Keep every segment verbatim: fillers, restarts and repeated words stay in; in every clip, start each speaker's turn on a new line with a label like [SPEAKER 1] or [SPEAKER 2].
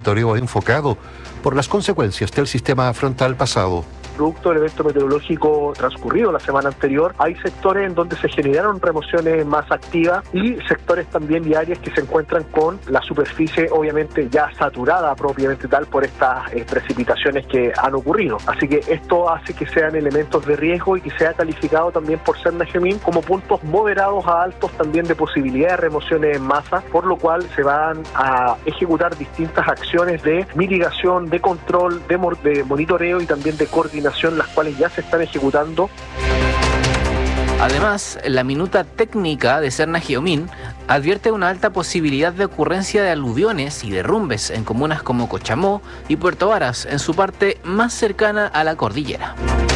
[SPEAKER 1] monitoreo enfocado por las consecuencias del sistema frontal pasado.
[SPEAKER 2] Producto del evento meteorológico transcurrido la semana anterior, hay sectores en donde se generaron remociones más activas y sectores también y áreas que se encuentran con la superficie obviamente ya saturada propiamente tal por estas eh, precipitaciones que han ocurrido. Así que esto hace que sean elementos de riesgo y que sea calificado también por Cernagiomín como puntos moderados a altos también de posibilidad de remociones en masa, por lo cual se van a ejecutar distintas acciones de mitigación, de control, de, mo- de monitoreo y también de coordinación, las cuales ya se están ejecutando.
[SPEAKER 3] Además, la minuta técnica de Cernagiomín advierte una alta posibilidad de ocurrencia de aluviones y derrumbes en comunas como Cochamó y Puerto Varas, en su parte más cercana a la cordillera.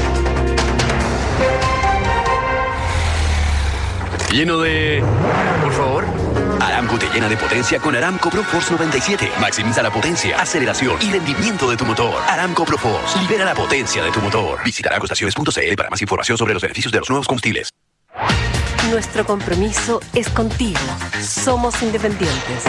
[SPEAKER 4] Lleno de... Por favor. Aramco te llena de potencia con Aramco ProForce noventa y siete. Maximiza la potencia, aceleración y rendimiento de tu motor. Aramco ProForce. Libera la potencia de tu motor. Visita aramco estaciones punto c l para más información sobre los beneficios de los nuevos combustibles.
[SPEAKER 5] Nuestro compromiso es contigo. Somos independientes.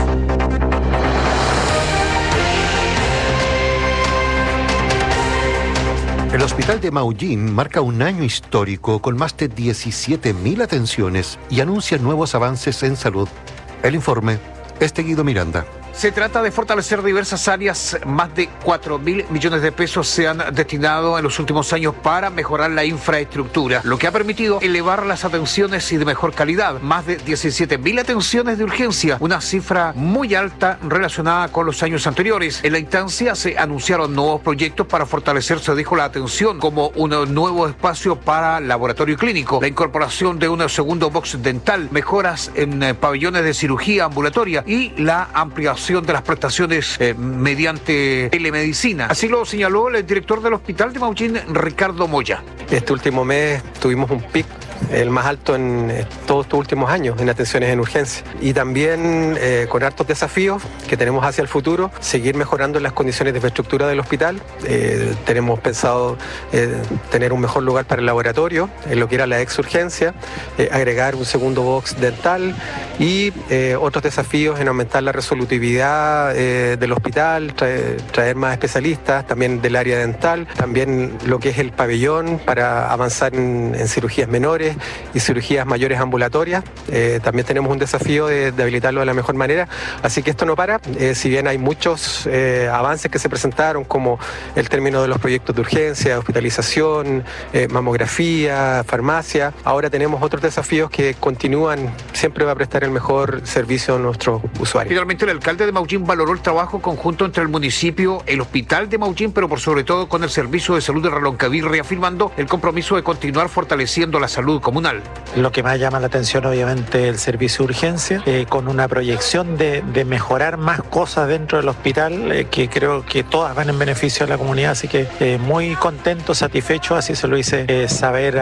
[SPEAKER 1] El Hospital de Maullín marca un año histórico con más de diecisiete mil atenciones y anuncia nuevos avances en salud. El informe es de Guido Miranda.
[SPEAKER 6] Se trata de fortalecer diversas áreas. Más de cuatro mil millones de pesos se han destinado en los últimos años para mejorar la infraestructura, lo que ha permitido elevar las atenciones y de mejor calidad. Más de diecisiete mil atenciones de urgencia, una cifra muy alta relacionada con los años anteriores. En la instancia se anunciaron nuevos proyectos para fortalecer, se dijo, la atención, como un nuevo espacio para laboratorio clínico, la incorporación de un segundo box dental, mejoras en eh, pabellones de cirugía ambulatoria y la ampliación de las prestaciones eh, mediante telemedicina. Así lo señaló el director del Hospital de Maullín, Ricardo Moya.
[SPEAKER 7] Este último mes tuvimos un pic, el más alto en todos estos últimos años en atenciones en urgencia, y también eh, con hartos desafíos que tenemos hacia el futuro, seguir mejorando las condiciones de infraestructura del hospital. Eh, tenemos pensado eh, tener un mejor lugar para el laboratorio, en lo que era la exurgencia, eh, agregar un segundo box dental y eh, otros desafíos en aumentar la resolutividad eh, del hospital, traer, traer más especialistas también del área dental, también lo que es el pabellón para avanzar en, en cirugías menores y cirugías mayores ambulatorias. Eh, también tenemos un desafío de, de habilitarlo de la mejor manera, así que esto no para. Eh, si bien hay muchos eh, avances que se presentaron, como el término de los proyectos de urgencia, hospitalización, eh, mamografía, farmacia, ahora tenemos otros desafíos que continúan. Siempre va a prestar el mejor servicio a nuestros usuarios.
[SPEAKER 6] Finalmente, el alcalde de Maullín valoró el trabajo conjunto entre el municipio, el Hospital de Maullín, pero por sobre todo con el Servicio de Salud de Reloncaví, reafirmando el compromiso de continuar fortaleciendo la salud comunal.
[SPEAKER 8] Lo que más llama la atención, obviamente, el servicio de urgencia, eh, con una proyección de, de mejorar más cosas dentro del hospital, eh, que creo que todas van en beneficio de la comunidad, así que eh, muy contento, satisfecho, así se lo hice eh, saber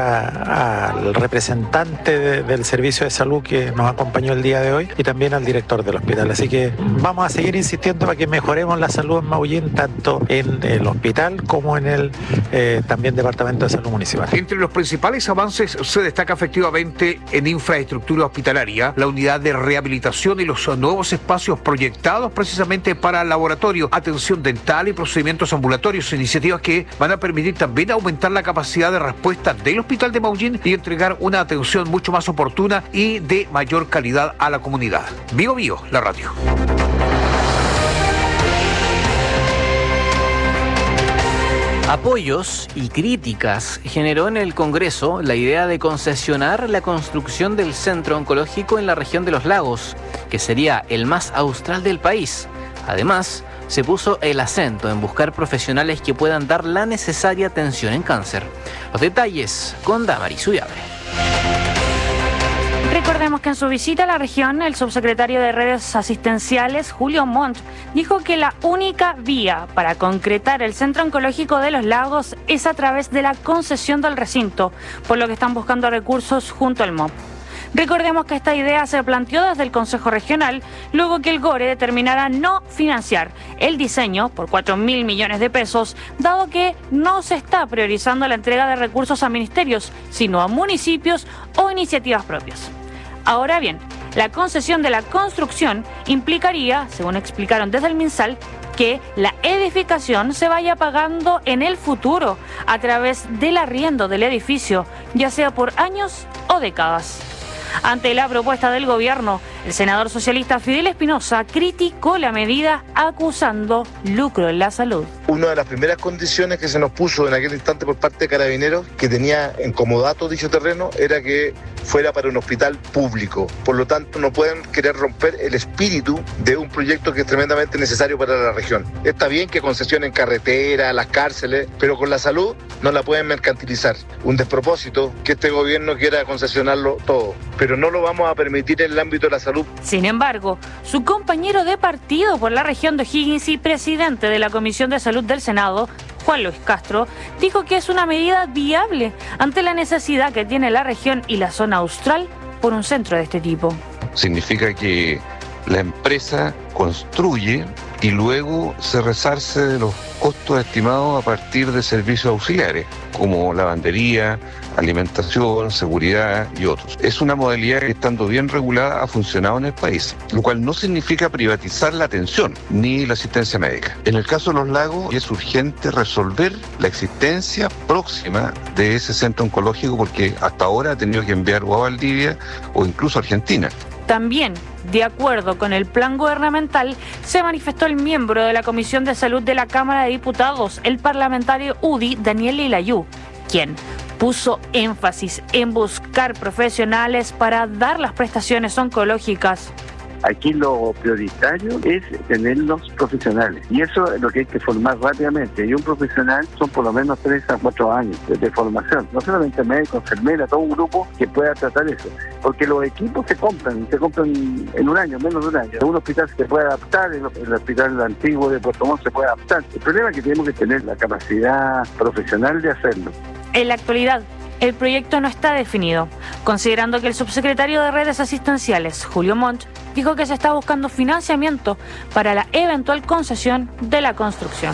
[SPEAKER 8] al representante de, del servicio de salud que nos acompañó el día de hoy y también al director del hospital, así que vamos a seguir insistiendo para que mejoremos la salud en Maullín, tanto en el hospital como en el eh, también Departamento de Salud Municipal.
[SPEAKER 6] Entre los principales avances se destaca efectivamente en infraestructura hospitalaria, la unidad de rehabilitación y los nuevos espacios proyectados precisamente para laboratorio, atención dental y procedimientos ambulatorios, iniciativas que van a permitir también aumentar la capacidad de respuesta del Hospital de Maullín y entregar una atención mucho más oportuna y de mayor calidad a la comunidad. Bio Bio, la radio.
[SPEAKER 3] Apoyos y críticas generó en el Congreso la idea de concesionar la construcción del centro oncológico en la región de los lagos, que sería el más austral del país. Además, se puso el acento en buscar profesionales que puedan dar la necesaria atención en cáncer. Los detalles con Damaris Ullabre.
[SPEAKER 9] Recordemos que en su visita a la región, el subsecretario de Redes Asistenciales, Julio Montt, dijo que la única vía para concretar el Centro Oncológico de los Lagos es a través de la concesión del recinto, por lo que están buscando recursos junto al M O P. Recordemos que esta idea se planteó desde el Consejo Regional, luego que el GORE determinara no financiar el diseño por cuatro mil millones de pesos, dado que no se está priorizando la entrega de recursos a ministerios, sino a municipios o iniciativas propias. Ahora bien, la concesión de la construcción implicaría, según explicaron desde el MinSal, que la edificación se vaya pagando en el futuro a través del arriendo del edificio, ya sea por años o décadas. Ante la propuesta del gobierno, el senador socialista Fidel Espinosa criticó la medida acusando lucro en la salud.
[SPEAKER 10] Una de las primeras condiciones que se nos puso en aquel instante por parte de Carabineros, que tenía en comodato dicho terreno, era que fuera para un hospital público. Por lo tanto, no pueden querer romper el espíritu de un proyecto que es tremendamente necesario para la región. Está bien que concesionen carreteras, las cárceles, pero con la salud no la pueden mercantilizar. Un despropósito que este gobierno quiera concesionarlo todo, pero no lo vamos a permitir en el ámbito de la salud.
[SPEAKER 9] Sin embargo, su compañero de partido por la región de O'Higgins y presidente de la Comisión de Salud del Senado, Juan Luis Castro, dijo que es una medida viable ante la necesidad que tiene la región y la zona austral por un centro de este tipo.
[SPEAKER 11] Significa que la empresa construye y luego se resarce de los costos estimados a partir de servicios auxiliares, como lavandería, alimentación, seguridad y otros. Es una modalidad que, estando bien regulada, ha funcionado en el país, lo cual no significa privatizar la atención ni la asistencia médica. En el caso de los lagos, es urgente resolver la existencia próxima de ese centro oncológico, porque hasta ahora ha tenido que enviar o a Valdivia o incluso a Argentina.
[SPEAKER 9] También, de acuerdo con el plan gubernamental, se manifestó el miembro de la Comisión de Salud de la Cámara de Diputados, el parlamentario U D I, Daniel Lilayú, quien puso énfasis en buscar profesionales para dar las prestaciones oncológicas.
[SPEAKER 12] Aquí lo prioritario es tener los profesionales, y eso es lo que hay que formar rápidamente. Y un profesional son por lo menos tres a cuatro años de, de formación, no solamente médico, enfermera, todo un grupo que pueda tratar eso, porque los equipos se compran, se compran en un año, menos de un año. Un hospital se puede adaptar, el, el hospital antiguo de Puerto Montt se puede adaptar. El problema es que tenemos que tener la capacidad profesional de hacerlo.
[SPEAKER 9] En la actualidad, el proyecto no está definido, considerando que el subsecretario de Redes Asistenciales, Julio Montt, dijo que se está buscando financiamiento para la eventual concesión de la construcción.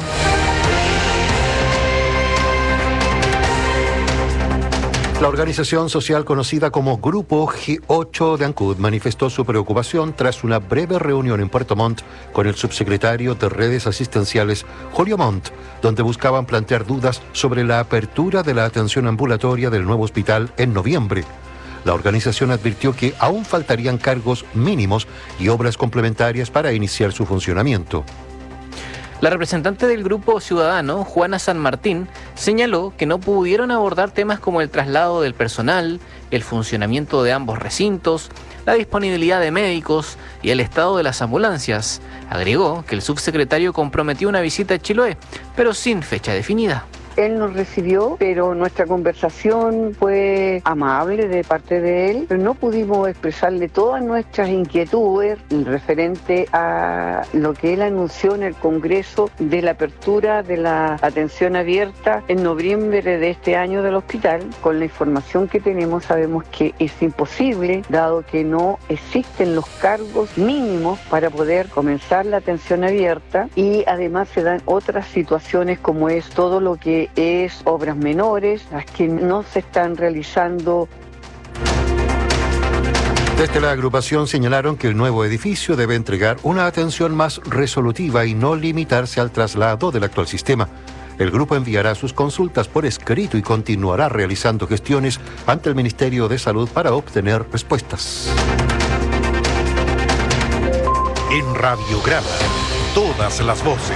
[SPEAKER 1] La organización social conocida como Grupo G ocho de Ancud manifestó su preocupación tras una breve reunión en Puerto Montt con el subsecretario de Redes Asistenciales, Julio Montt, donde buscaban plantear dudas sobre la apertura de la atención ambulatoria del nuevo hospital en noviembre. La organización advirtió que aún faltarían cargos mínimos y obras complementarias para iniciar su funcionamiento.
[SPEAKER 3] La representante del Grupo Ciudadano, Juana San Martín, señaló que no pudieron abordar temas como el traslado del personal, el funcionamiento de ambos recintos, la disponibilidad de médicos y el estado de las ambulancias. Agregó que el subsecretario comprometió una visita a Chiloé, pero sin fecha definida.
[SPEAKER 13] Él nos recibió, pero nuestra conversación fue amable de parte de él, pero no pudimos expresarle todas nuestras inquietudes referente a lo que él anunció en el Congreso de la apertura de la atención abierta en noviembre de este año del hospital. Con la información que tenemos sabemos que es imposible, dado que no existen los cargos mínimos para poder comenzar la atención abierta, y además se dan otras situaciones como es todo lo que es obras menores, las que no se están realizando.
[SPEAKER 1] Desde la agrupación señalaron que el nuevo edificio debe entregar una atención más resolutiva y no limitarse al traslado del actual sistema. El grupo enviará sus consultas por escrito y continuará realizando gestiones ante el Ministerio de Salud para obtener respuestas.
[SPEAKER 14] En Radiograma, todas las voces.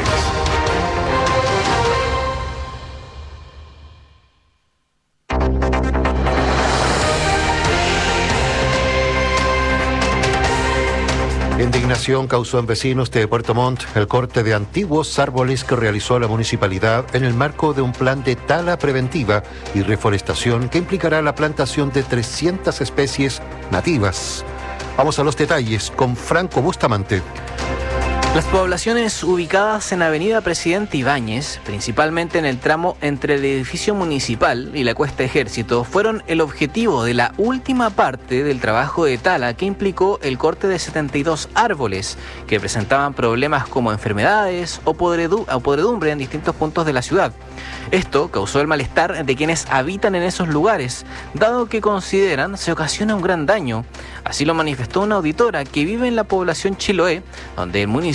[SPEAKER 1] Indignación causó en vecinos de Puerto Montt el corte de antiguos árboles que realizó la municipalidad en el marco de un plan de tala preventiva y reforestación que implicará la plantación de trescientas especies nativas. Vamos a los detalles con Franco Bustamante.
[SPEAKER 3] Las poblaciones ubicadas en Avenida Presidente Ibáñez, principalmente en el tramo entre el edificio municipal y la Cuesta Ejército, fueron el objetivo de la última parte del trabajo de tala que implicó el corte de setenta y dos árboles que presentaban problemas como enfermedades o podredumbre en distintos puntos de la ciudad. Esto causó el malestar de quienes habitan en esos lugares, dado que consideran se ocasiona un gran daño. Así lo manifestó una auditora que vive en la población Chiloé, donde el municipio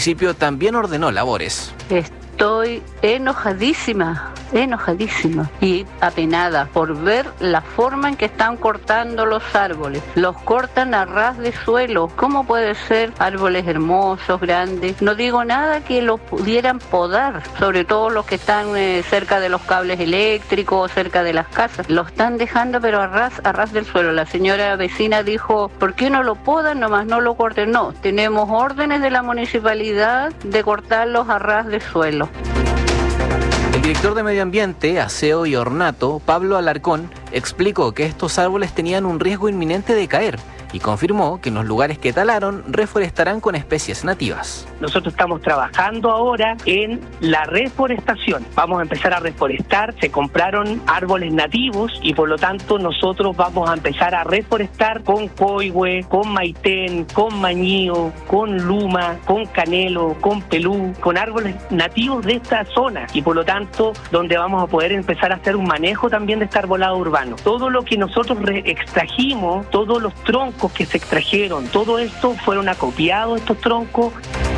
[SPEAKER 3] municipio también ordenó labores.
[SPEAKER 15] Estoy enojadísima, enojadísima y apenada por ver la forma en que están cortando los árboles. Los cortan a ras de suelo. ¿Cómo puede ser árboles hermosos, grandes? No digo nada que los pudieran podar, sobre todo los que están eh, cerca de los cables eléctricos, cerca de las casas. Lo están dejando pero a ras, a ras del suelo. La señora vecina dijo, ¿por qué no lo podan? Nomás no lo corten. No, tenemos órdenes de la municipalidad de cortarlos a ras de suelo.
[SPEAKER 3] El director de Medio Ambiente, Aseo y Ornato, Pablo Alarcón, explicó que estos árboles tenían un riesgo inminente de caer y confirmó que en los lugares que talaron reforestarán con especies nativas.
[SPEAKER 16] Nosotros estamos trabajando ahora en la reforestación. Vamos a empezar a reforestar, se compraron árboles nativos y por lo tanto nosotros vamos a empezar a reforestar con coihue, con maitén, con mañío, con luma, con canelo, con pelú, con árboles nativos de esta zona y por lo tanto donde vamos a poder empezar a hacer un manejo también de este arbolado urbano. Todo lo que nosotros extrajimos, todos los troncos que se extrajeron, todo esto fueron acopiados estos troncos.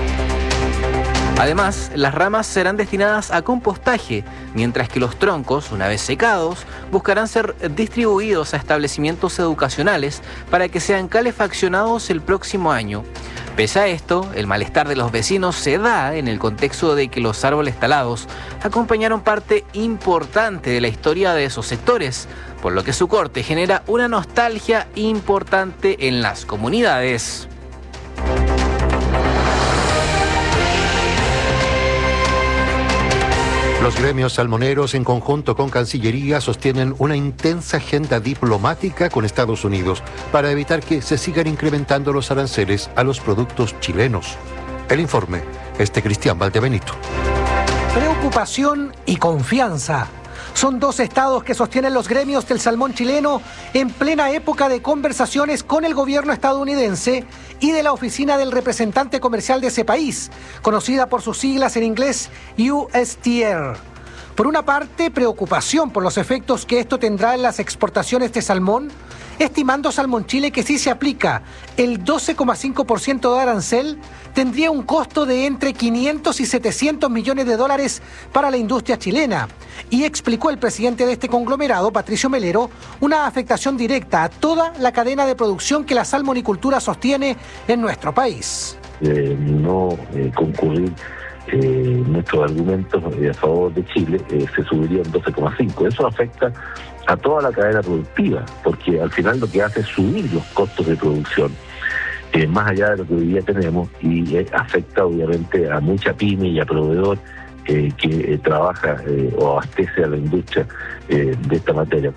[SPEAKER 3] Además, las ramas serán destinadas a compostaje, mientras que los troncos, una vez secados, buscarán ser distribuidos a establecimientos educacionales para que sean calefaccionados el próximo año. Pese a esto, el malestar de los vecinos se da en el contexto de que los árboles talados acompañaron parte importante de la historia de esos sectores, por lo que su corte genera una nostalgia importante en las comunidades.
[SPEAKER 1] Los gremios salmoneros, en conjunto con Cancillería, sostienen una intensa agenda diplomática con Estados Unidos para evitar que se sigan incrementando los aranceles a los productos chilenos. El informe es de Cristian Valdebenito.
[SPEAKER 17] Preocupación y confianza son dos estados que sostienen los gremios del salmón chileno en plena época de conversaciones con el gobierno estadounidense y de la oficina del representante comercial de ese país, conocida por sus siglas en inglés U S T R. Por una parte, preocupación por los efectos que esto tendrá en las exportaciones de salmón, estimando Salmón Chile que si se aplica el doce coma cinco por ciento de arancel, tendría un costo de entre quinientos y setecientos millones de dólares para la industria chilena. Y explicó el presidente de este conglomerado, Patricio Melero, una afectación directa a toda la cadena de producción que la salmonicultura sostiene en nuestro país.
[SPEAKER 18] Eh, no eh, concurrir eh, nuestros argumentos eh, a favor de Chile eh, se subirían doce coma cinco. Eso afecta a toda la cadena productiva, porque al final lo que hace es subir los costos de producción, eh, más allá de lo que hoy día tenemos, y eh, afecta obviamente a mucha pyme y a proveedor eh, que eh, trabaja eh, o abastece a la industria eh, de esta materia.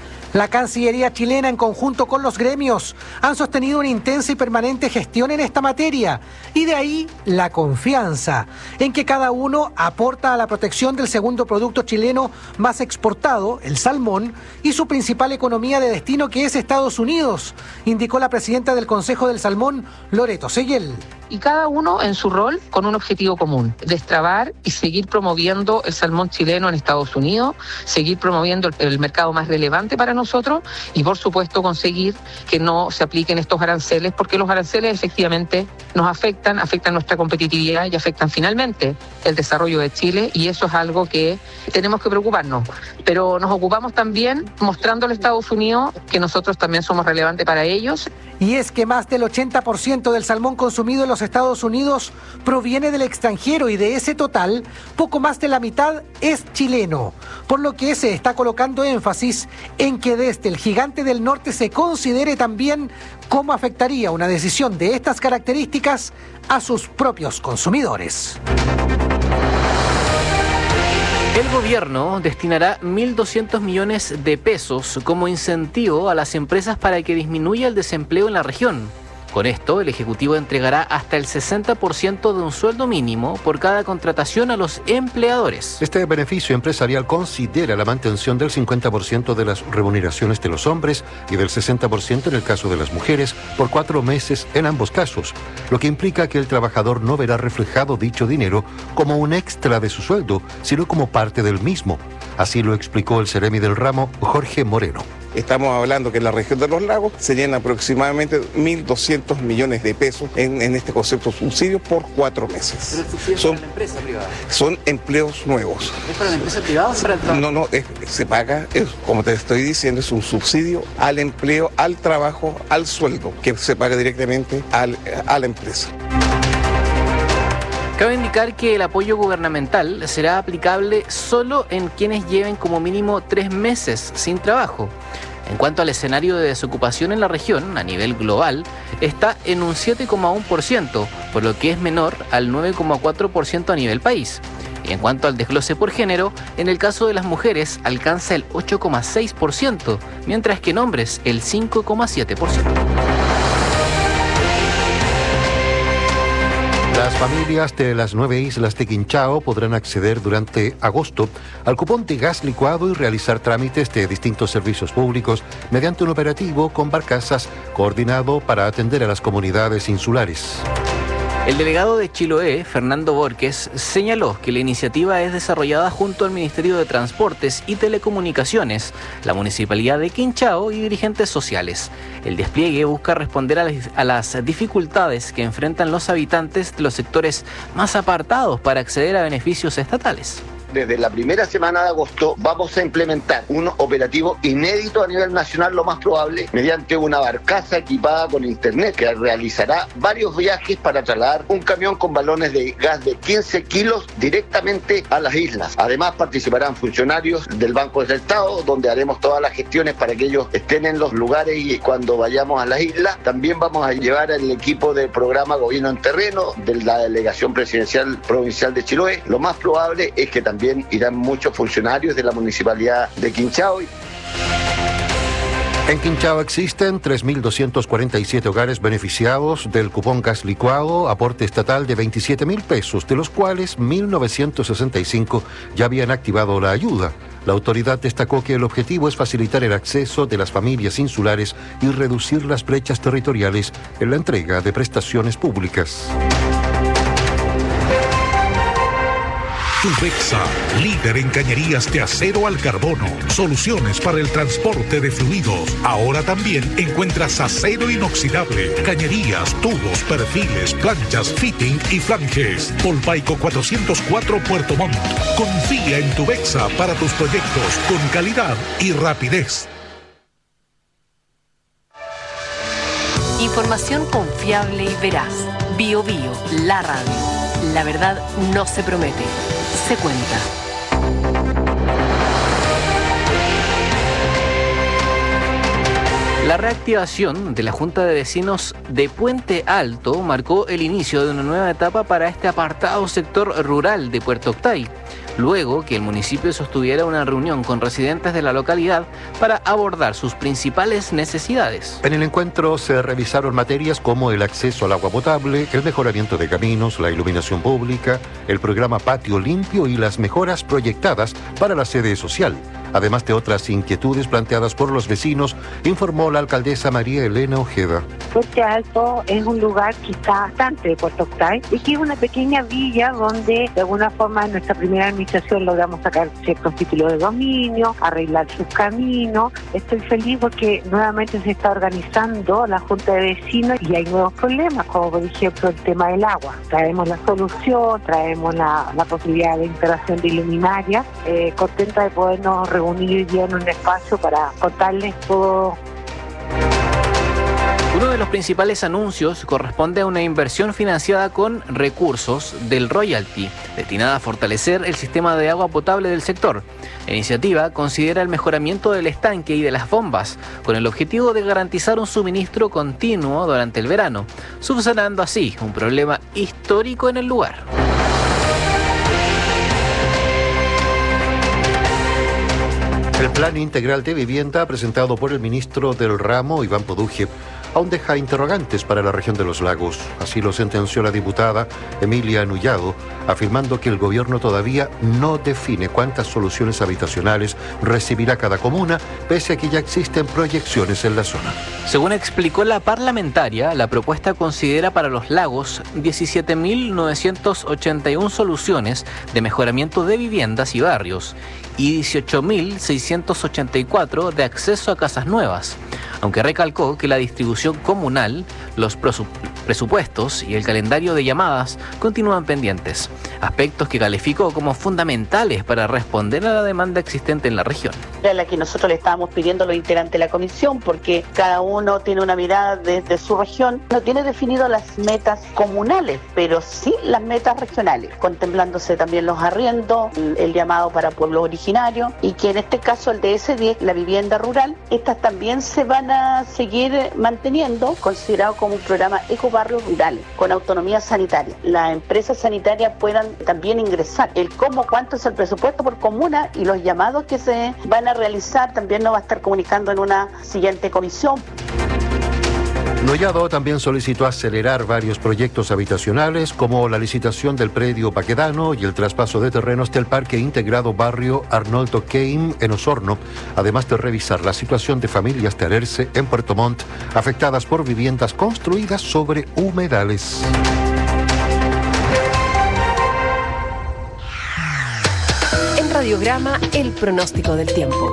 [SPEAKER 17] La Cancillería chilena, en conjunto con los gremios, han sostenido una intensa y permanente gestión en esta materia, y de ahí la confianza en que cada uno aporta a la protección del segundo producto chileno más exportado, el salmón, y su principal economía de destino, que es Estados Unidos, indicó la presidenta del Consejo del Salmón, Loreto Seguel.
[SPEAKER 19] Y cada uno en su rol con un objetivo común: destrabar y seguir promoviendo el salmón chileno en Estados Unidos, seguir promoviendo el, el mercado más relevante para nosotros y, por supuesto, conseguir que no se apliquen estos aranceles, porque los aranceles efectivamente nos afectan, afectan nuestra competitividad y afectan finalmente el desarrollo de Chile, y eso es algo que tenemos que preocuparnos. Pero nos ocupamos también mostrándole a Estados Unidos que nosotros también somos relevantes para ellos.
[SPEAKER 17] Y es que más del ochenta por ciento del salmón consumido en los Estados Unidos proviene del extranjero, y de ese total, poco más de la mitad es chileno, por lo que se está colocando énfasis en que desde el gigante del norte se considere también cómo afectaría una decisión de estas características a sus propios consumidores.
[SPEAKER 3] El gobierno destinará mil doscientos millones de pesos como incentivo a las empresas para que disminuya el desempleo en la región. Con esto, el Ejecutivo entregará hasta el sesenta por ciento de un sueldo mínimo por cada contratación a los empleadores.
[SPEAKER 1] Este beneficio empresarial considera la mantención del cincuenta por ciento de las remuneraciones de los hombres y del sesenta por ciento en el caso de las mujeres por cuatro meses en ambos casos, lo que implica que el trabajador no verá reflejado dicho dinero como un extra de su sueldo, sino como parte del mismo. Así lo explicó el seremi del ramo, Jorge Moreno.
[SPEAKER 20] estamos hablando que en la región de los lagos serían aproximadamente mil doscientos millones de pesos en, en este concepto de subsidio por cuatro meses.
[SPEAKER 3] ¿Pero el subsidio
[SPEAKER 20] son,
[SPEAKER 3] es para la empresa privada?
[SPEAKER 20] Son empleos nuevos.
[SPEAKER 3] ¿Es para la empresa privada o para el trabajo?
[SPEAKER 20] No, no, es, se paga, es, como te estoy diciendo, es un subsidio al empleo, al trabajo, al sueldo, que se paga directamente al, a la empresa.
[SPEAKER 3] Cabe indicar que el apoyo gubernamental será aplicable solo en quienes lleven como mínimo tres meses sin trabajo. En cuanto al escenario de desocupación en la región, a nivel global, está en un siete coma uno por ciento, por lo que es menor al nueve coma cuatro por ciento a nivel país. Y en cuanto al desglose por género, en el caso de las mujeres alcanza el ocho coma seis por ciento, mientras que en hombres el cinco coma siete por ciento.
[SPEAKER 1] Las familias de las nueve islas de Quinchao podrán acceder durante agosto al cupón de gas licuado y realizar trámites de distintos servicios públicos mediante un operativo con barcazas coordinado para atender a las comunidades insulares.
[SPEAKER 3] El delegado de Chiloé, Fernando Borges, señaló que la iniciativa es desarrollada junto al Ministerio de Transportes y Telecomunicaciones, la Municipalidad de Quinchao y dirigentes sociales. El despliegue busca responder a las, a las dificultades que enfrentan los habitantes de los sectores más apartados para acceder a beneficios estatales.
[SPEAKER 21] Desde la primera semana de agosto vamos a implementar un operativo inédito a nivel nacional, lo más probable, mediante una barcaza equipada con internet que realizará varios viajes para trasladar un camión con balones de gas de quince kilos directamente a las islas. Además participarán funcionarios del Banco del Estado, donde haremos todas las gestiones para que ellos estén en los lugares y cuando vayamos a las islas. También vamos a llevar el equipo del programa Gobierno en Terreno de la Delegación Presidencial Provincial de Chiloé. Lo más probable es que también También irán muchos funcionarios de la Municipalidad de Quinchao.
[SPEAKER 1] En Quinchao existen tres mil doscientos cuarenta y siete hogares beneficiados del cupón gas licuado, aporte estatal de veintisiete mil pesos, de los cuales mil novecientos sesenta y cinco ya habían activado la ayuda. La autoridad destacó que el objetivo es facilitar el acceso de las familias insulares y reducir las brechas territoriales en la entrega de prestaciones públicas.
[SPEAKER 14] Tubexa, líder en cañerías de acero al carbono, soluciones para el transporte de fluidos. Ahora también encuentras acero inoxidable, cañerías, tubos, perfiles, planchas, fitting y flanges. Polpaico cuatrocientos cuatro Puerto Montt. Confía en Tubexa para tus proyectos con calidad y rapidez.
[SPEAKER 5] Información confiable y veraz. Bio Bio, la radio. La verdad no se promete, se cuenta.
[SPEAKER 3] La reactivación de la Junta de Vecinos de Puente Alto marcó el inicio de una nueva etapa para este apartado sector rural de Puerto Octay, luego que el municipio sostuviera una reunión con residentes de la localidad para abordar sus principales necesidades.
[SPEAKER 1] En el encuentro se revisaron materias como el acceso al agua potable, el mejoramiento de caminos, la iluminación pública, el programa Patio Limpio y las mejoras proyectadas para la sede social, además de otras inquietudes planteadas por los vecinos, informó la alcaldesa María Elena Ojeda.
[SPEAKER 22] Puente Alto es un lugar que está bastante de Puerto Octay y que es una pequeña villa donde de alguna forma en nuestra primera administración logramos sacar ciertos títulos de dominio, arreglar sus caminos. Estoy feliz porque nuevamente se está organizando la Junta de Vecinos y hay nuevos problemas, como por ejemplo el tema del agua. Traemos la solución, traemos la, la posibilidad de instalación de iluminaria. Eh, contenta de podernos reunir ya en un espacio para contarles todo.
[SPEAKER 3] Uno de los principales anuncios corresponde a una inversión financiada con recursos del royalty, destinada a fortalecer el sistema de agua potable del sector. La iniciativa considera el mejoramiento del estanque y de las bombas, con el objetivo de garantizar un suministro continuo durante el verano, subsanando así un problema histórico en el lugar.
[SPEAKER 1] El Plan Integral de Vivienda, presentado por el ministro del ramo, Iván Poduje, aún deja interrogantes para la región de los lagos. Así lo sentenció la diputada Emilia Nullado, afirmando que el gobierno todavía no define cuántas soluciones habitacionales recibirá cada comuna, pese a que ya existen proyecciones en la zona.
[SPEAKER 3] Según explicó la parlamentaria, la propuesta considera para los lagos diecisiete mil novecientos ochenta y uno soluciones de mejoramiento de viviendas y barrios y dieciocho mil seiscientos ochenta y cuatro de acceso a casas nuevas, aunque recalcó que la distribución comunal, los presupuestos y el calendario de llamadas continúan pendientes, aspectos que calificó como fundamentales para responder a la demanda existente en la región.
[SPEAKER 2] A la que nosotros le estábamos pidiendo a los integrantes de la comisión, porque cada uno tiene una mirada desde su región, no tiene definido las metas comunales, pero sí las metas regionales, contemplándose también los arriendos, el, el llamado para pueblos originarios, y que en este caso el D S diez, la vivienda rural, estas también se van a seguir manteniendo, considerado como un programa ecobarrios rurales, con autonomía sanitaria. Las empresas sanitarias puedan también ingresar. El cómo, cuánto es el presupuesto por comuna y los llamados que se van a realizar también nos va a estar comunicando en una siguiente comisión.
[SPEAKER 1] Nullado también solicitó acelerar varios proyectos habitacionales, como la licitación del predio Baquedano y el traspaso de terrenos del Parque Integrado Barrio Arnoldo Keim en Osorno, además de revisar la situación de familias de Alerce en Puerto Montt, afectadas por viviendas construidas sobre humedales.
[SPEAKER 5] En Radiograma, el pronóstico del tiempo.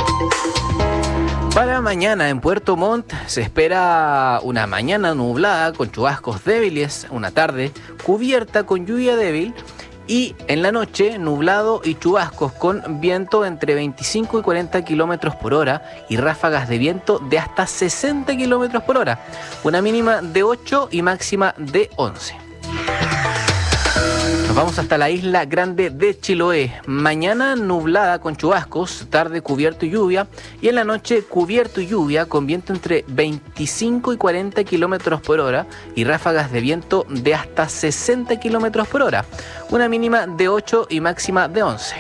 [SPEAKER 3] Para mañana en Puerto Montt se espera una mañana nublada con chubascos débiles, una tarde cubierta con lluvia débil y en la noche nublado y chubascos con viento entre veinticinco y cuarenta kilómetros por hora y ráfagas de viento de hasta sesenta kilómetros por hora, una mínima de ocho y máxima de once. Nos vamos hasta la isla grande de Chiloé. Mañana nublada con chubascos, tarde cubierto y lluvia, y en la noche cubierto y lluvia con viento entre veinticinco y cuarenta kilómetros por hora y ráfagas de viento de hasta sesenta kilómetros por hora, una mínima de ocho y máxima de once.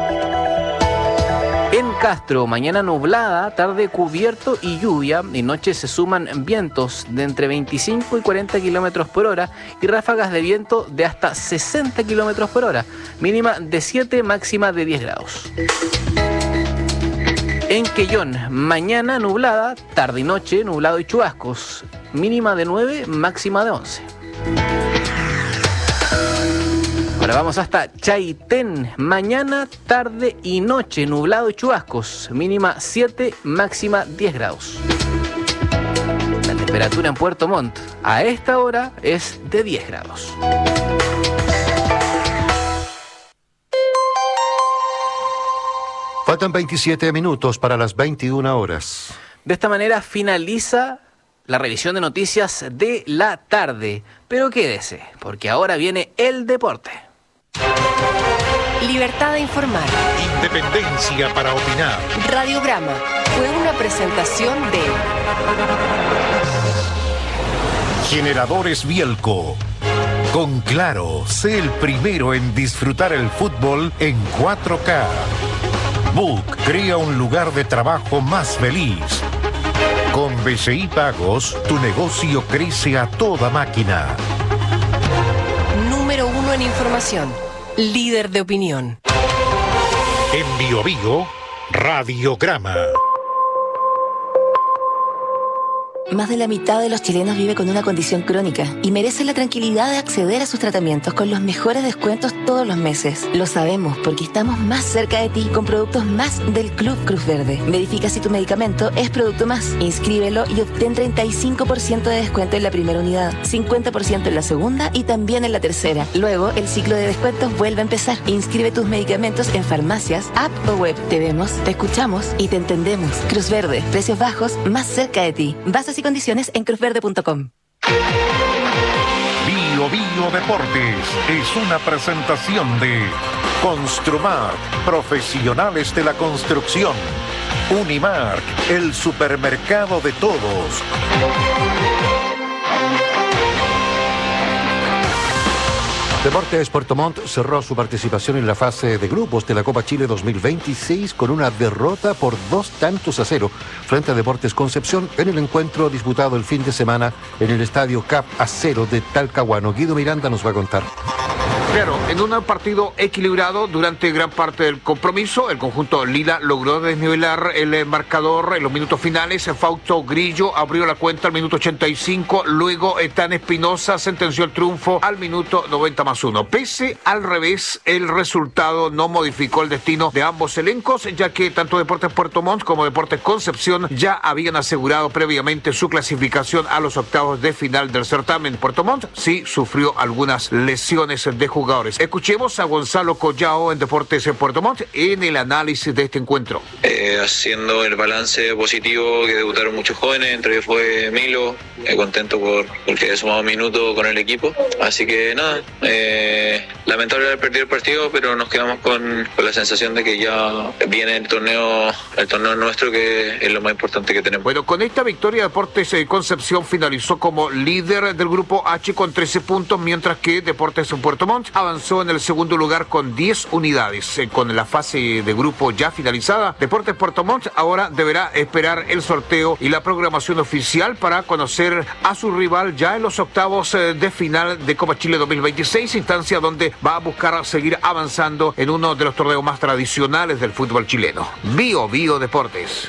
[SPEAKER 3] En Castro, mañana nublada, tarde cubierto y lluvia, y noche se suman vientos de entre veinticinco y cuarenta kilómetros por hora y ráfagas de viento de hasta sesenta kilómetros por hora, mínima de siete, máxima de diez grados. En Quellón, mañana nublada, tarde y noche nublado y chubascos, mínima de nueve, máxima de once. Ahora vamos hasta Chaitén. Mañana, tarde y noche, nublado y chubascos. Mínima siete, máxima diez grados. La temperatura en Puerto Montt a esta hora es de diez grados.
[SPEAKER 1] Faltan veintisiete minutos para las veintiuna horas.
[SPEAKER 3] De esta manera finaliza la revisión de noticias de la tarde. Pero quédese, porque ahora viene el deporte.
[SPEAKER 5] Libertad de informar.
[SPEAKER 14] Independencia para opinar.
[SPEAKER 5] Radiograma fue una presentación de
[SPEAKER 14] Generadores Bielco. Con Claro, sé el primero en disfrutar el fútbol en cuatro K. Book crea un lugar de trabajo más feliz. Con B C I Pagos, tu negocio crece a toda máquina.
[SPEAKER 5] Número uno en información. Líder de opinión.
[SPEAKER 14] En Bio Bio, Radiograma.
[SPEAKER 4] Más de la mitad de los chilenos vive con una condición crónica y merece la tranquilidad de acceder a sus tratamientos con los mejores descuentos todos los meses. Lo sabemos porque estamos más cerca de ti con productos más del Club Cruz Verde. Verifica si tu medicamento es producto más. Inscríbelo y obtén treinta y cinco por ciento de descuento en la primera unidad, cincuenta por ciento en la segunda y también en la tercera. Luego, el ciclo de descuentos vuelve a empezar. Inscribe tus medicamentos en farmacias, app o web. Te vemos, te escuchamos y te entendemos. Cruz Verde, precios bajos, más cerca de ti. Bases y condiciones en cruzverde punto com.
[SPEAKER 14] Bio Bio Deportes es una presentación de Construmar, profesionales de la construcción. Unimark, el supermercado de todos.
[SPEAKER 1] Deportes Puerto Montt cerró su participación en la fase de grupos de la Copa Chile dos mil veintiséis con una derrota por dos tantos a cero frente a Deportes Concepción en el encuentro disputado el fin de semana en el estadio Cap Acero de Talcahuano. Guido Miranda nos va a contar.
[SPEAKER 6] Claro, en un partido equilibrado durante gran parte del compromiso, el conjunto Lila logró desnivelar el marcador en los minutos finales. Fausto Grillo abrió la cuenta al minuto ochenta y cinco, luego Etán Espinosa sentenció el triunfo al minuto noventa más uno. Pese al revés, el resultado no modificó el destino de ambos elencos, ya que tanto Deportes Puerto Montt como Deportes Concepción ya habían asegurado previamente su clasificación a los octavos de final del certamen. Puerto Montt sí sufrió algunas lesiones de jugadores. Escuchemos a Gonzalo Collao en Deportes en Puerto Montt en el análisis de este encuentro.
[SPEAKER 7] Eh, haciendo el balance positivo, que debutaron muchos jóvenes, entre ellos fue Milo, eh, contento por porque he sumado minutos con el equipo. Así que nada, eh, lamentable haber perdido el partido, pero nos quedamos con, con la sensación de que ya viene el torneo, el torneo nuestro, que es lo más importante que tenemos.
[SPEAKER 6] Bueno, con esta victoria Deportes eh, Concepción finalizó como líder del grupo H con trece puntos, mientras que Deportes en Puerto Montt avanzó en el segundo lugar con diez unidades. Eh, con la fase de grupo ya finalizada, Deportes Puerto Montt ahora deberá esperar el sorteo y la programación oficial para conocer a su rival ya en los octavos eh, de final de Copa Chile dos mil veintiséis, instancia donde va a buscar seguir avanzando en uno de los torneos más tradicionales del fútbol chileno. Bio Bio Deportes.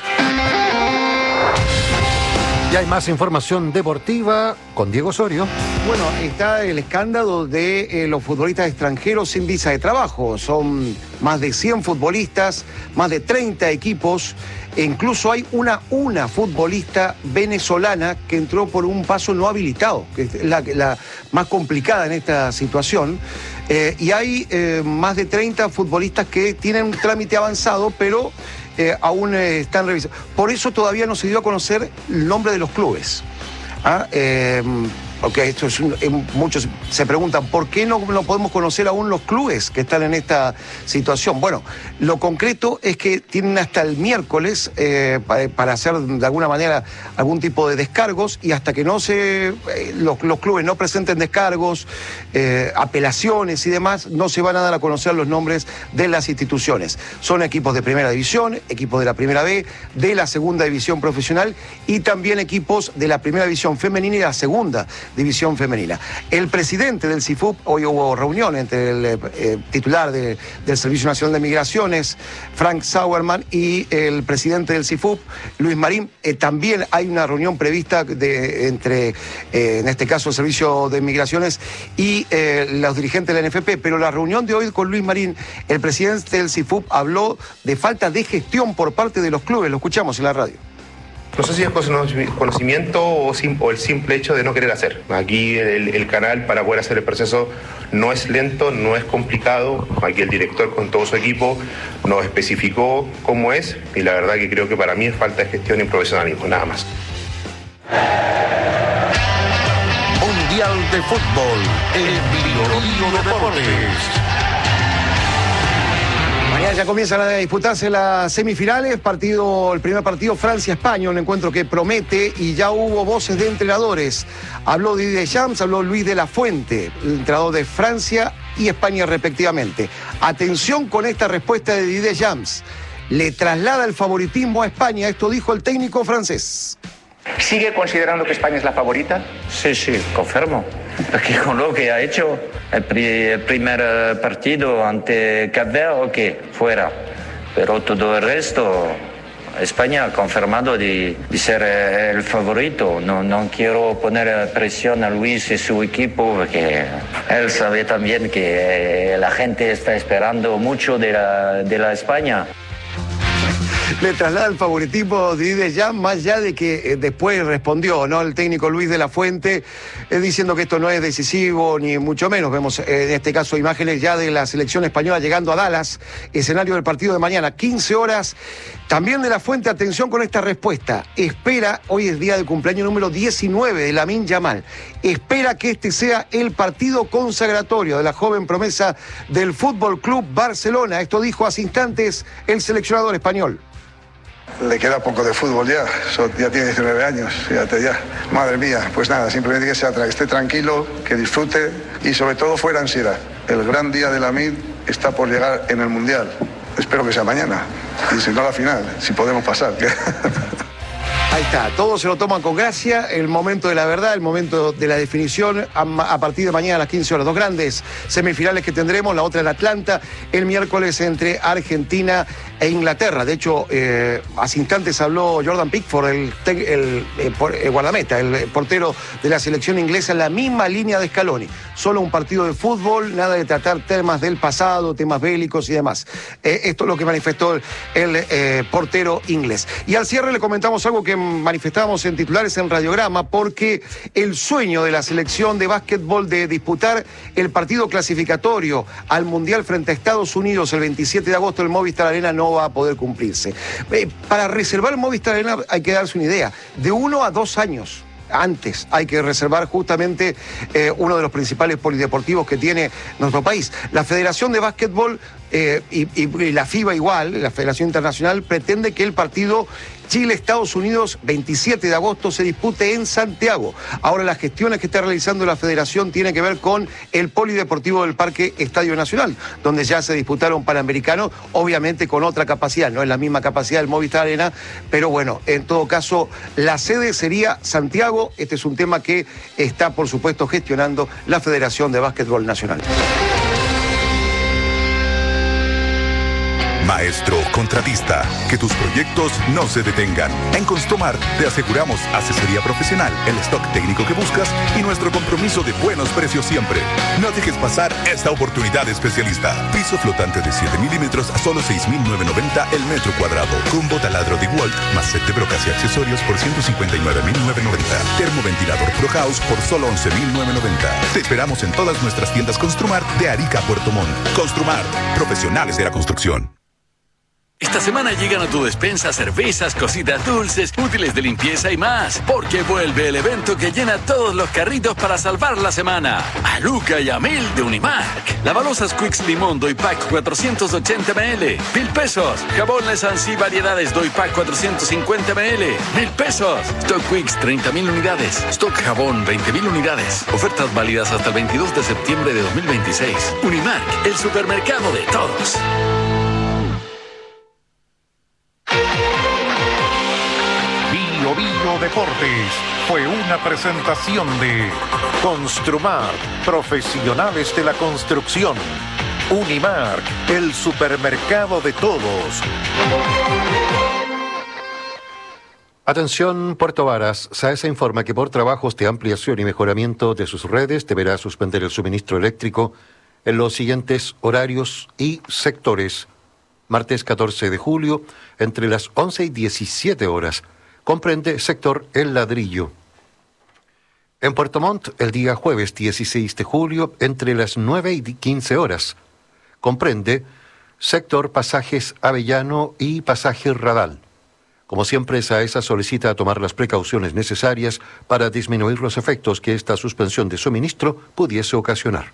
[SPEAKER 1] Y hay más información deportiva con Diego Osorio.
[SPEAKER 8] Bueno, está el escándalo de eh, los futbolistas extranjeros sin visa de trabajo. Son más de cien futbolistas, más de treinta equipos. E incluso hay una, una futbolista venezolana que entró por un paso no habilitado, que es la, la más complicada en esta situación. Eh, y hay eh, más de treinta futbolistas que tienen un trámite avanzado, pero eh, aún eh, están revisando. Por eso todavía no se dio a conocer el nombre de los clubes. ¿Ah? Eh, Ok, esto es un, muchos se preguntan, ¿por qué no, no podemos conocer aún los clubes que están en esta situación? Bueno, lo concreto es que tienen hasta el miércoles eh, para, para hacer de alguna manera algún tipo de descargos, y hasta que no se eh, los, los clubes no presenten descargos, eh, apelaciones y demás, no se van a dar a conocer los nombres de las instituciones. Son equipos de primera división, equipos de la primera B, de la segunda división profesional y también equipos de la primera división femenina y la segunda división femenina. El presidente del C I F U P, hoy hubo reunión entre el eh, titular de, del Servicio Nacional de Migraciones, Frank Sauerman, y el presidente del C I F U P, Luis Marín. Eh, también hay una reunión prevista de, entre, eh, en este caso, el Servicio de Migraciones y eh, los dirigentes de la N F P, pero la reunión de hoy con Luis Marín, el presidente del C I F U P habló de falta de gestión por parte de los clubes. Lo escuchamos en la radio.
[SPEAKER 23] No sé si es conocimiento o, sim, o el simple hecho de no querer hacer. Aquí el, el canal para poder hacer el proceso no es lento, no es complicado. Aquí el director con todo su equipo nos especificó cómo es, y la verdad que creo que para mí es falta de gestión y profesionalismo, nada más.
[SPEAKER 14] Mundial de Fútbol, el Bio Bio Deportes.
[SPEAKER 8] Mañana ya comienzan a disputarse las semifinales, partido, el primer partido Francia-España, un encuentro que promete, y ya hubo voces de entrenadores. Habló Didier Deschamps, habló Luis de la Fuente, el entrenador de Francia y España respectivamente. Atención con esta respuesta de Didier Deschamps. Le traslada el favoritismo a España, esto dijo el técnico francés.
[SPEAKER 24] ¿Sigue considerando que España es la favorita? Sí, sí, confirmo. Porque con lo que ha hecho el, pri el primer partido ante Cap Verde, ok, fuera. Pero todo el resto, España ha confirmado de, de ser el favorito. No, no quiero poner presión a Luis y su equipo, porque él sabe también que la gente está esperando mucho de la, de la España.
[SPEAKER 8] Le traslada el favoritismo de Didier Deschamps, más allá de que eh, después respondió, ¿no?, el técnico Luis de la Fuente, eh, diciendo que esto no es decisivo, ni mucho menos. Vemos eh, en este caso imágenes ya de la selección española llegando a Dallas, escenario del partido de mañana, quince horas. También de la Fuente, atención con esta respuesta. Espera, hoy es día de cumpleaños número diecinueve de Lamine Yamal. Espera que este sea el partido consagratorio de la joven promesa del Fútbol Club Barcelona. Esto dijo hace instantes el seleccionador español.
[SPEAKER 25] Le queda poco de fútbol ya, ya tiene diecinueve años, fíjate ya. Madre mía, pues nada, simplemente que, sea, que esté tranquilo, que disfrute y sobre todo fuera ansiedad. El gran día de Lamine está por llegar en el Mundial. Espero que sea mañana, y si no la final, si podemos pasar.
[SPEAKER 8] Ahí está, todos se lo toman con gracia, el momento de la verdad, el momento de la definición a, a partir de mañana a las quince horas. Dos grandes semifinales que tendremos, la otra en Atlanta, el miércoles entre Argentina e Inglaterra. De hecho, eh, hace instantes habló Jordan Pickford, el, el, el, el, el guardameta, el portero de la selección inglesa, en la misma línea de Scaloni. Solo un partido de fútbol, nada de tratar temas del pasado, temas bélicos y demás. Eh, esto es lo que manifestó el, el eh, portero inglés. Y al cierre le comentamos algo que manifestábamos en titulares en Radiograma, porque el sueño de la selección de básquetbol de disputar el partido clasificatorio al Mundial frente a Estados Unidos el veintisiete de agosto en el Movistar Arena no va a poder cumplirse. Eh, para reservar el Movistar Arena hay que darse una idea, de uno a dos años. Antes hay que reservar justamente eh, uno de los principales polideportivos que tiene nuestro país. La Federación de Básquetbol eh, y, y, y la FIBA igual, la Federación Internacional, pretende que el partido Chile-Estados Unidos veintisiete de agosto se dispute en Santiago. Ahora las gestiones que está realizando la Federación tienen que ver con el polideportivo del Parque Estadio Nacional, donde ya se disputaron Panamericanos, obviamente con otra capacidad, no es la misma capacidad del Movistar Arena, pero bueno, en todo caso la sede sería Santiago. Este es un tema que está por supuesto gestionando la Federación de Básquetbol Nacional.
[SPEAKER 9] Maestro contratista, que tus proyectos no se detengan. En Construmar te aseguramos asesoría profesional, el stock técnico que buscas y nuestro compromiso de buenos precios siempre. No dejes pasar esta oportunidad especialista. Piso flotante de siete milímetros a solo seis mil novecientos noventa el metro cuadrado. Combo taladro de Walt más set de brocas y accesorios por ciento cincuenta y nueve mil novecientos noventa. Termoventilador Pro House por solo once mil novecientos noventa. Te esperamos en todas nuestras tiendas Construmar de Arica a Puerto Montt. Construmar, profesionales de la construcción.
[SPEAKER 10] Esta semana llegan a tu despensa cervezas, cositas dulces, útiles de limpieza y más, porque vuelve el evento que llena todos los carritos para salvar la semana. A Luca y a Mil de Unimark. Lavalosas Quicks Limón Doypack cuatrocientos ochenta mililitros. Mil pesos. Jabón Lesansi Variedades Doypack cuatrocientos cincuenta mililitros. Mil pesos. Stock Quicks treinta mil unidades. Stock Jabón veinte mil unidades. Ofertas válidas hasta el veintidós de septiembre de dos mil veintiséis. Unimark, el supermercado de todos.
[SPEAKER 14] Bio Bio Deportes fue una presentación de Construmar, profesionales de la construcción. Unimark, el supermercado de todos.
[SPEAKER 1] Atención, Puerto Varas. SAESA informa que por trabajos de ampliación y mejoramiento de sus redes deberá suspender el suministro eléctrico en los siguientes horarios y sectores. Martes catorce de julio, entre las once y diecisiete horas. Comprende sector El Ladrillo. En Puerto Montt, el día jueves dieciséis de julio, entre las nueve y quince horas. Comprende sector Pasajes Avellano y Pasaje Radal. Como siempre, SAESA solicita tomar las precauciones necesarias para disminuir los efectos que esta suspensión de suministro pudiese ocasionar.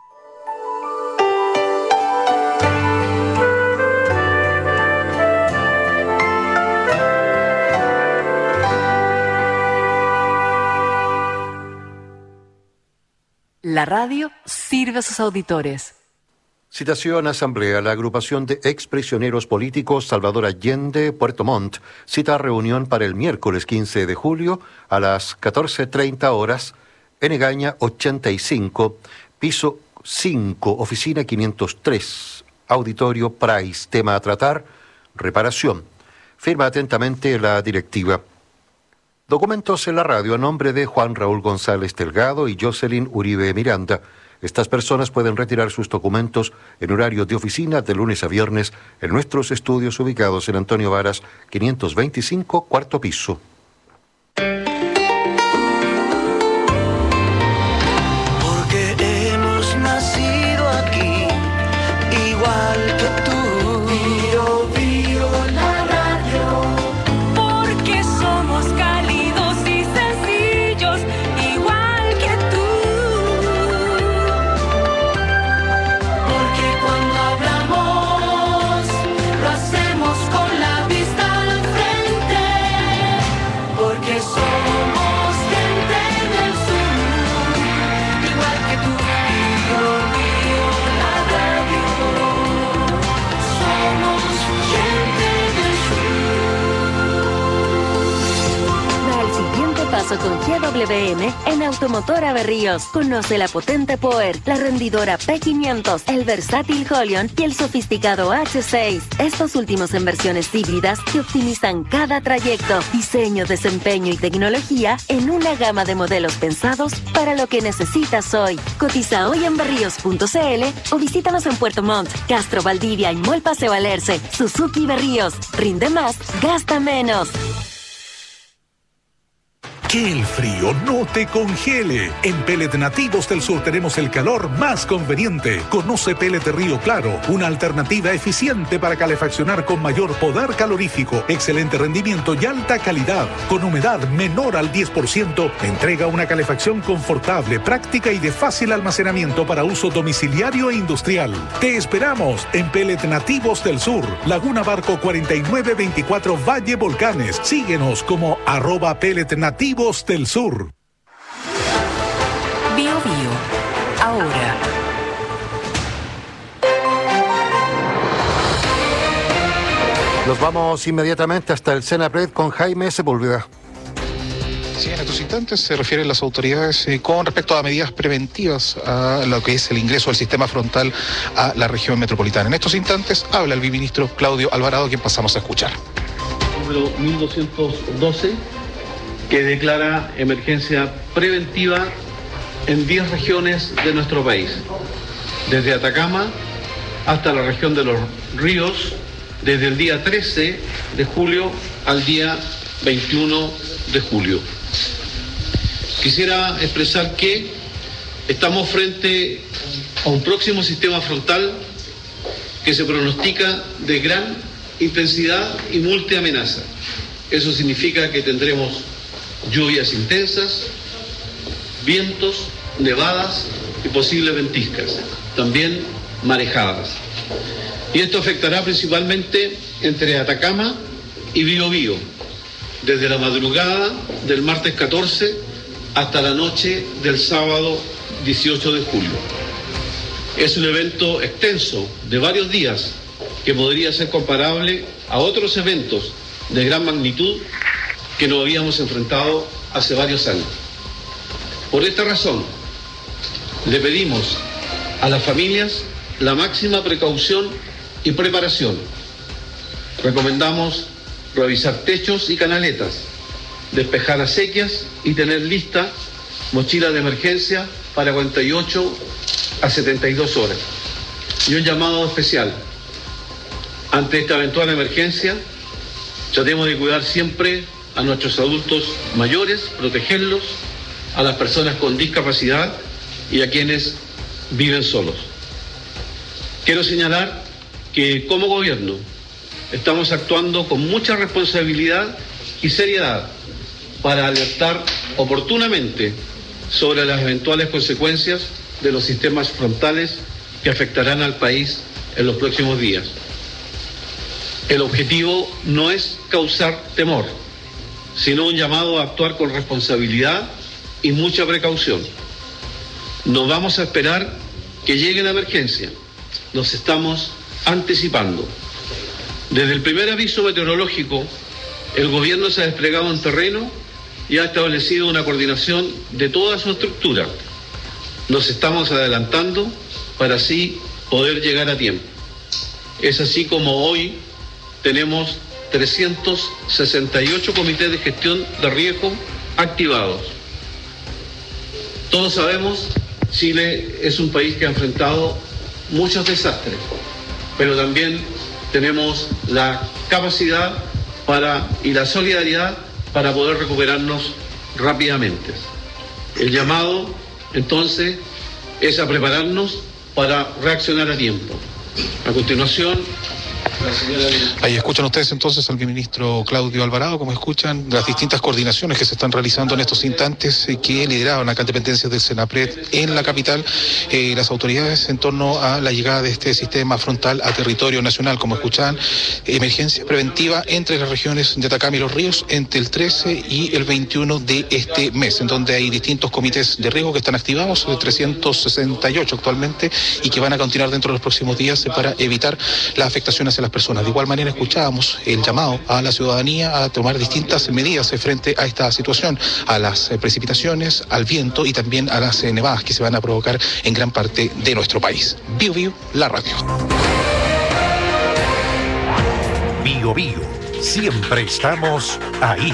[SPEAKER 5] La radio sirve a sus auditores.
[SPEAKER 1] Citación Asamblea. La agrupación de exprisioneros políticos Salvador Allende, Puerto Montt, cita reunión para el miércoles quince de julio a las catorce treinta horas en Egaña ochenta y cinco, piso cinco, oficina quinientos tres, auditorio Price. Tema a tratar, reparación. Firma atentamente la directiva. Documentos en la radio a nombre de Juan Raúl González Delgado y Jocelyn Uribe Miranda. Estas personas pueden retirar sus documentos en horario de oficina de lunes a viernes en nuestros estudios ubicados en Antonio Varas, quinientos veinticinco, cuarto piso.
[SPEAKER 11] Porque hemos nacido aquí, igual que tú. Bio, bio, la radio.
[SPEAKER 12] Porque somos cálidos y sencillos, igual que tú.
[SPEAKER 11] Porque cuando hablamos, lo hacemos con la vista al frente.
[SPEAKER 13] poderoso con G W M en Automotora Berríos. Conoce la potente Power, la rendidora P quinientos, el versátil Holion y el sofisticado H seis. Estos últimos en versiones híbridas que optimizan cada trayecto, diseño, desempeño y tecnología en una gama de modelos pensados para lo que necesitas hoy. Cotiza hoy en berríos punto c l o visítanos en Puerto Montt, Castro, Valdivia y Mall Paseo Alerce. Suzuki Berríos. Rinde más, gasta menos.
[SPEAKER 14] Que el frío no te congele. En Pellet Nativos del Sur tenemos el calor más conveniente. Conoce Pellet Río Claro, una alternativa eficiente para calefaccionar con mayor poder calorífico, excelente rendimiento y alta calidad. Con humedad menor al diez por ciento, entrega una calefacción confortable, práctica y de fácil almacenamiento para uso domiciliario e industrial. Te esperamos en Pellet Nativos del Sur, Laguna Barco cuarenta y nueve veinticuatro Valle Volcanes. Síguenos como arroba Pellet Nativos del Sur.
[SPEAKER 5] Bio Bio, ahora.
[SPEAKER 1] Nos vamos inmediatamente hasta el Senapred con Jaime Sepúlveda.
[SPEAKER 15] Sí, en estos instantes se refieren las autoridades eh, con respecto a medidas preventivas a lo que es el ingreso al sistema frontal a la región metropolitana. En estos instantes habla el viceministro Claudio Alvarado, quien pasamos a escuchar.
[SPEAKER 16] Número mil doscientos doce, que declara emergencia preventiva en diez regiones de nuestro país, desde Atacama hasta la región de los ríos, desde el día trece de julio al día veintiuno de julio. Quisiera expresar que estamos frente a un próximo sistema frontal que se pronostica de gran intensidad y multiamenaza. Eso significa que tendremos lluvias intensas, vientos, nevadas y posibles ventiscas, también marejadas. Y esto afectará principalmente entre Atacama y Biobío, desde la madrugada del martes catorce hasta la noche del sábado dieciocho de julio. Es un evento extenso de varios días que podría ser comparable a otros eventos de gran magnitud que nos habíamos enfrentado hace varios años. Por esta razón, le pedimos a las familias la máxima precaución y preparación. Recomendamos revisar techos y canaletas, despejar acequias y tener lista mochila de emergencia para cuarenta y ocho a setenta y dos horas. Y un llamado especial. Ante esta eventual emergencia, tratemos de cuidar siempre a nuestros adultos mayores, protegerlos, a las personas con discapacidad y a quienes viven solos. Quiero señalar que como gobierno estamos actuando con mucha responsabilidad y seriedad para alertar oportunamente sobre las eventuales consecuencias de los sistemas frontales que afectarán al país en los próximos días. El objetivo no es causar temor, sino un llamado a actuar con responsabilidad y mucha precaución. No vamos a esperar que llegue la emergencia, nos estamos anticipando. Desde el primer aviso meteorológico, el gobierno se ha desplegado en terreno y ha establecido una coordinación de toda su estructura. Nos estamos adelantando para así poder llegar a tiempo. Es así como hoy tenemos trescientos sesenta y ocho comités de gestión de riesgo activados. Todos sabemos, Chile es un país que ha enfrentado muchos desastres, pero también tenemos la capacidad para, y la solidaridad para poder recuperarnos rápidamente. El llamado, entonces, es a prepararnos para reaccionar a tiempo. A continuación,
[SPEAKER 15] Ahí escuchan ustedes entonces al viceministro Claudio Alvarado, como escuchan, las distintas coordinaciones que se están realizando en estos instantes eh, que lideraban acá en dependencias del Senapred en la capital, eh, las autoridades en torno a la llegada de este sistema frontal a territorio nacional, como escuchan, emergencia preventiva entre las regiones de Atacama y Los Ríos entre el trece y el veintiuno de este mes, en donde hay distintos comités de riesgo que están activados, de trescientos sesenta y ocho actualmente, y que van a continuar dentro de los próximos días eh, para evitar las afectaciones a las las personas. De igual manera escuchábamos el llamado a la ciudadanía a tomar distintas medidas frente a esta situación, a las precipitaciones, al viento y también a las nevadas que se van a provocar en gran parte de nuestro país. Bio Bio, la radio.
[SPEAKER 14] Bio Bio, siempre estamos ahí.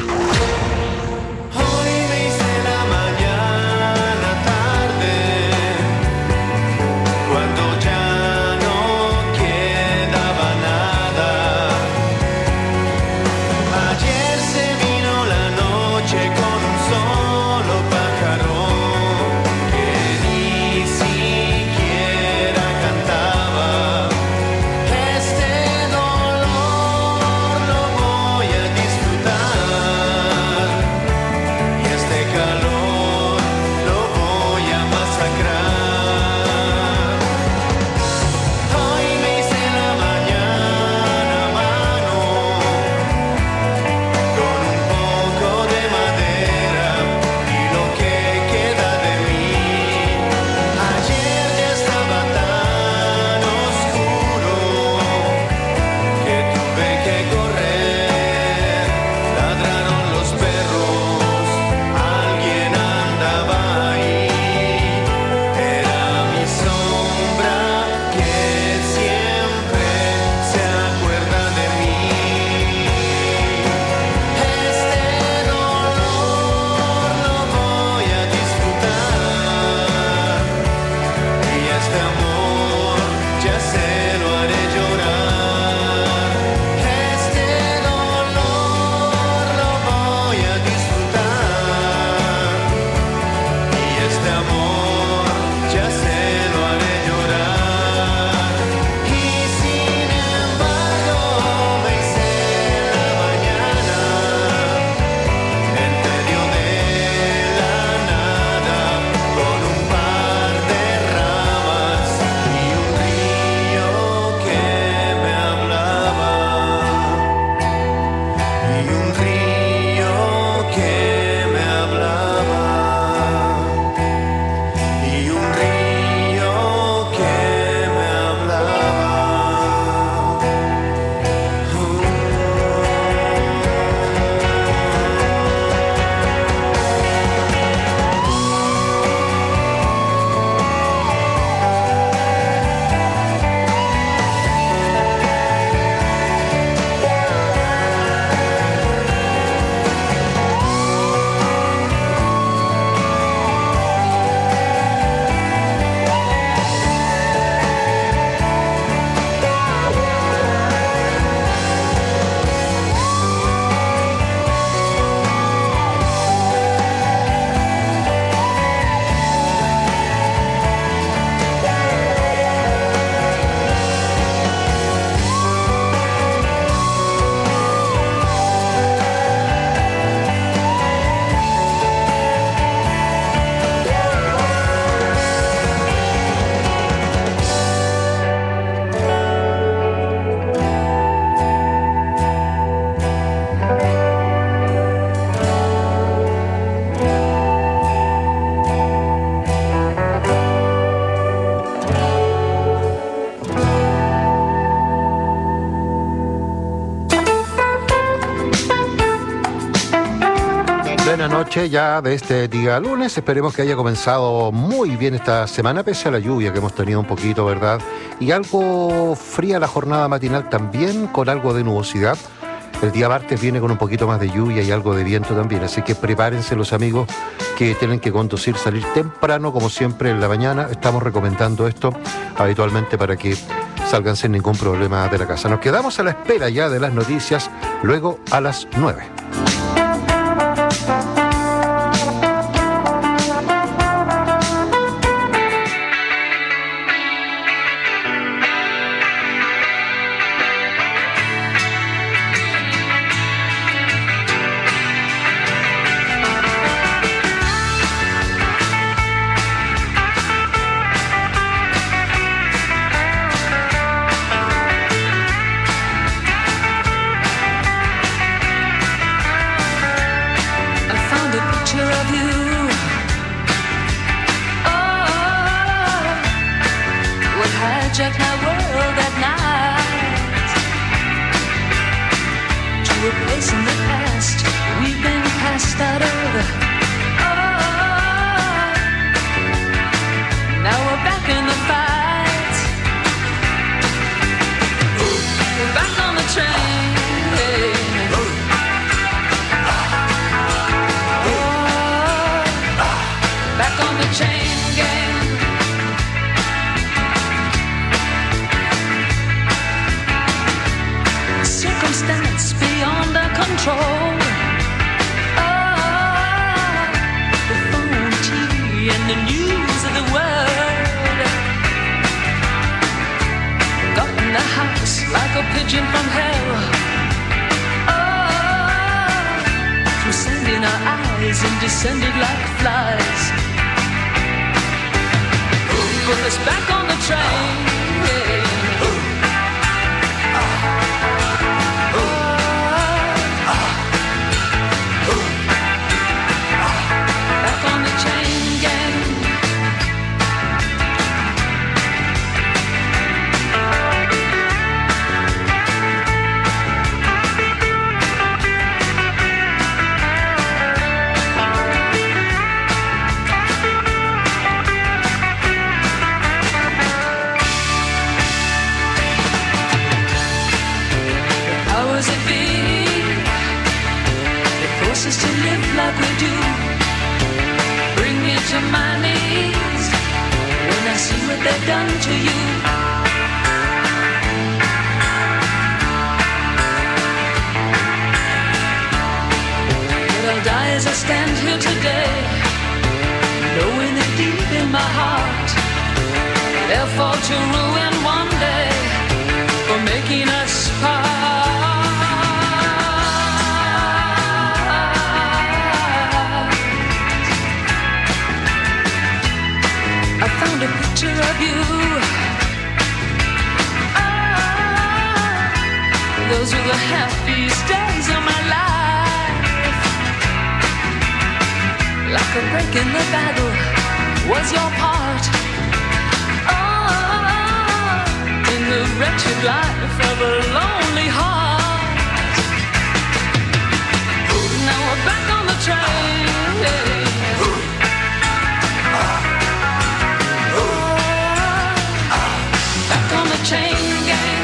[SPEAKER 1] Buenas noches ya de este día lunes. Esperemos que haya comenzado muy bien esta semana, pese a la lluvia que hemos tenido un poquito, ¿verdad? Y algo fría la jornada matinal también, con algo de nubosidad. El día martes viene con un poquito más de lluvia y algo de viento también, así que prepárense los amigos que tienen que conducir, salir temprano, como siempre en la mañana. Estamos recomendando esto habitualmente para que salgan sin ningún problema de la casa. Nos quedamos a la espera ya de las noticias, luego a las nueve.
[SPEAKER 11] like a pigeon from hell. Oh, through sand in our eyes and descended like flies. Put us back on the train. Yeah. Us to live like we do. Bring me to my knees when I see what they've done to you. But I'll die as I stand here today, knowing that deep in my heart they'll fall to ruin one day for making us part. I found a picture of you. Ah, those were the happiest days of my life. Like a break in the battle was your part. Ah, in the wretched life of a lonely heart. Now we're back on the train. Chain gang.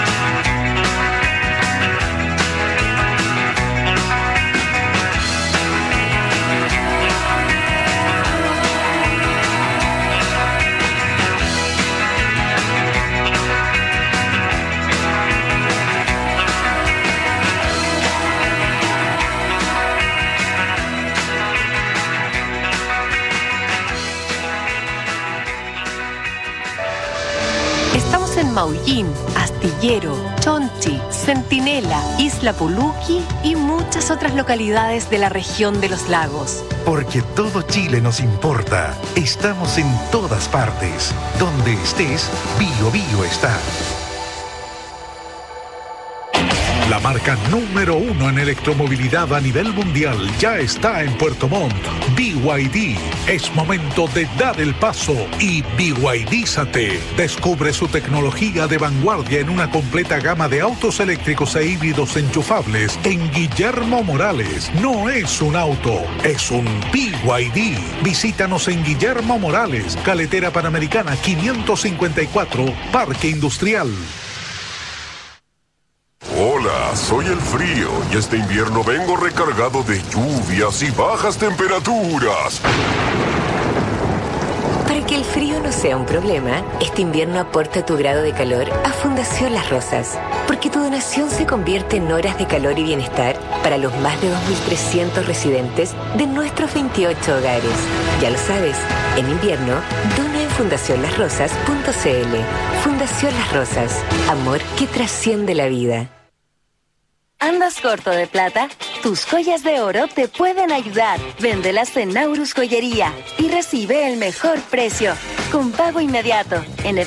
[SPEAKER 5] En Maullín, Astillero, Chonchi, Centinela, Isla Puluqui y muchas otras localidades de la región de los lagos.
[SPEAKER 14] Porque todo Chile nos importa. Estamos en todas partes. Donde estés, Bio Bio está. La marca número uno en electromovilidad a nivel mundial ya está en Puerto Montt. B Y D. Es momento de dar el paso y B Y D-zate. Descubre su tecnología de vanguardia en una completa gama de autos eléctricos e híbridos enchufables en Guillermo Morales. No es un auto, es un B Y D. Visítanos en Guillermo Morales, Carretera Panamericana quinientos cincuenta y cuatro, Parque Industrial.
[SPEAKER 17] Hola, soy el frío y este invierno vengo recargado de lluvias y bajas temperaturas.
[SPEAKER 18] Para que el frío no sea un problema, este invierno aporta tu grado de calor a Fundación Las Rosas, porque tu donación se convierte en horas de calor y bienestar para los más de dos mil trescientos residentes de nuestros veintiocho hogares. Ya lo sabes, en invierno, dona en fundación las rosas punto c l. Fundación Las Rosas, amor que trasciende la vida.
[SPEAKER 13] ¿Andas corto de plata? Tus joyas de oro te pueden ayudar. Véndelas en Naurus Joyería y recibe el mejor precio, con pago inmediato, en